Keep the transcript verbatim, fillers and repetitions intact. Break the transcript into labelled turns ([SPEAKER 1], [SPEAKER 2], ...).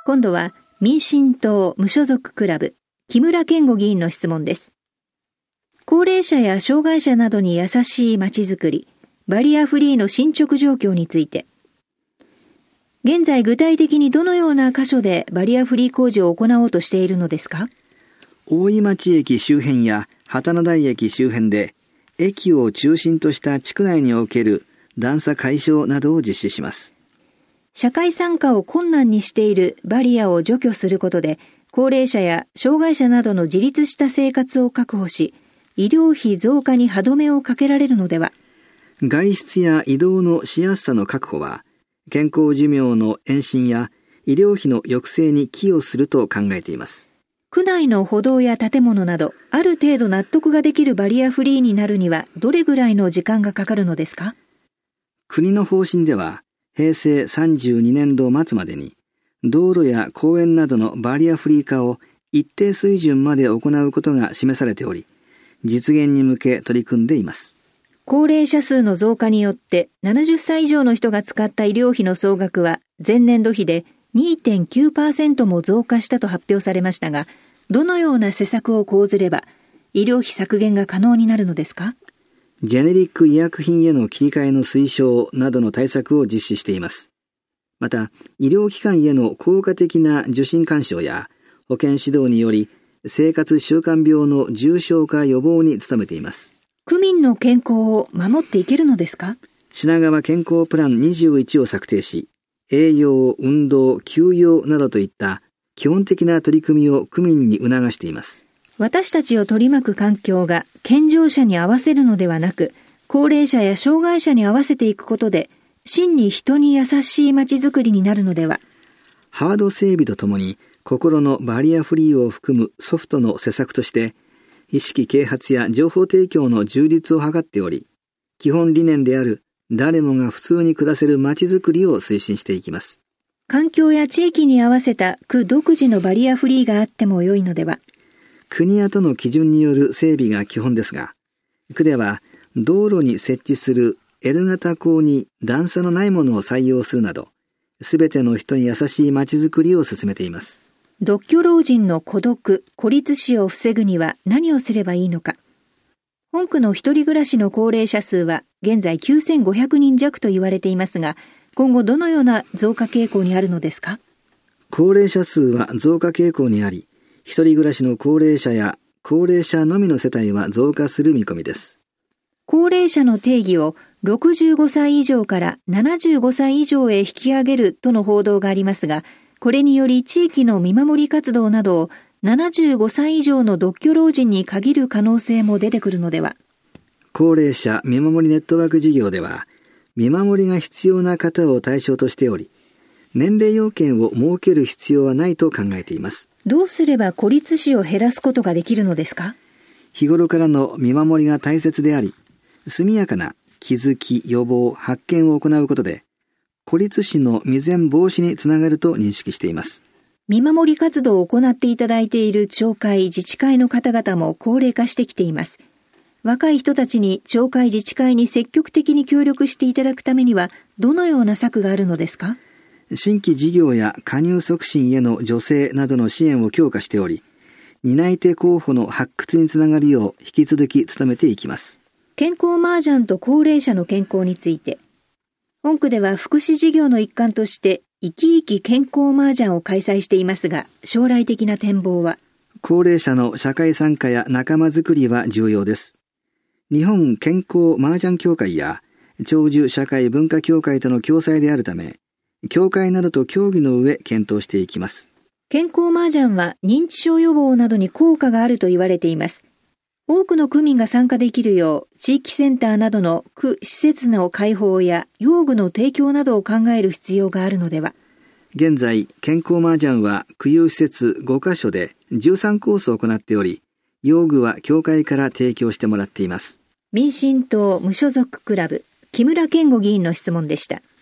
[SPEAKER 1] 今度は民進党無所属クラブ木村健吾議員の質問です。高齢者や障害者などに優しいまちづくり、バリアフリーの進捗状況について、現在具体的にどのような箇所でバリアフリー工事を行おうとしているのですか？
[SPEAKER 2] 大井町駅周辺や旗の台駅周辺で、駅を中心とした地区内における段差解消などを実施します。
[SPEAKER 1] 社会参加を困難にしているバリアを除去することで、高齢者や障害者などの自立した生活を確保し、医療費増加に歯止めをかけられるのでは。
[SPEAKER 2] 外出や移動のしやすさの確保は、健康寿命の延伸や医療費の抑制に寄与すると考えています。
[SPEAKER 1] 区内の歩道や建物など、ある程度納得ができるバリアフリーになるには、どれぐらいの時間がかかるのですか？
[SPEAKER 2] 国の方針では、へいせいさんじゅうにねんど末までに、道路や公園などのバリアフリー化を一定水準まで行うことが示されており、実現に向け取り組んでいます。
[SPEAKER 1] 高齢者数の増加によって、ななじゅっさい以上の人が使った医療費の総額は、前年度比で にてんきゅうパーセント も増加したと発表されましたが、どのような施策を講ずれば、医療費削減が可能になるのですか？
[SPEAKER 2] ジェネリック医薬品への切り替えの推奨などの対策を実施しています。また、医療機関への効果的な受診勧奨や保健指導により、生活習慣病の重症化予防に努めています。
[SPEAKER 1] 区民の健康を守っていけるのですか？
[SPEAKER 2] 品川健康プランにじゅういちを策定し、栄養、運動、休養などといった基本的な取り組みを区民に促しています。
[SPEAKER 1] 私たちを取り巻く環境が健常者に合わせるのではなく、高齢者や障害者に合わせていくことで、真に人に優しい街づくりになるのでは。
[SPEAKER 2] ハード整備とともに、心のバリアフリーを含むソフトの施策として、意識啓発や情報提供の充実を図っており、基本理念である誰もが普通に暮らせる街づくりを推進していきます。
[SPEAKER 1] 環境や地域に合わせた区独自のバリアフリーがあっても良いのでは。
[SPEAKER 2] 国や都の基準による整備が基本ですが、区では道路に設置する L 型鋼に段差のないものを採用するなど、すべての人に優しい街づくりを進めています。
[SPEAKER 1] 独居老人の孤独・孤立死を防ぐには何をすればいいのか。本区の一人暮らしの高齢者数は現在きゅうせんごひゃくにん弱と言われていますが、今後どのような増加傾向にあるのですか？
[SPEAKER 2] 高齢者数は増加傾向にあり、一人暮らしの高齢者や高齢者のみの世帯は増加する見込みです。
[SPEAKER 1] 高齢者の定義をろくじゅうごさい以上からななじゅうごさい以上へ引き上げるとの報道がありますが、これにより地域の見守り活動などをななじゅうごさい以上の独居老人に限る可能性も出てくるのでは。
[SPEAKER 2] 高齢者見守りネットワーク事業では、見守りが必要な方を対象としており、年齢要件を設ける必要はないと考えています。
[SPEAKER 1] どうすれば孤立死を減らすことができるのですか？
[SPEAKER 2] 日頃からの見守りが大切であり、速やかな気づき、予防、発見を行うことで、孤立死の未然防止につながると認識しています。
[SPEAKER 1] 見守り活動を行っていただいている町会、自治会の方々も高齢化してきています。若い人たちに町会、自治会に積極的に協力していただくためには、どのような策があるのですか？
[SPEAKER 2] 新規事業や加入促進への助成などの支援を強化しており、担い手候補の発掘につながるよう引き続き努めていきます。
[SPEAKER 1] 健康麻雀と高齢者の健康について、本区では福祉事業の一環として生き生き健康麻雀を開催していますが、将来的な展望は？
[SPEAKER 2] 高齢者の社会参加や仲間づくりは重要です。日本健康麻雀協会や長寿社会文化協会との共催であるため、協会などと協議の上検討していきます。
[SPEAKER 1] 健康麻雀は認知症予防などに効果があると言われています。多くの区民が参加できるよう、地域センターなどの区施設の開放や用具の提供などを考える必要があるのでは。
[SPEAKER 2] 現在、健康麻雀は区有施設ごカ所でじゅうさんコースを行っており、用具は協会から提供してもらっています。
[SPEAKER 1] 民進党無所属クラブ、木村健吾議員の質問でした。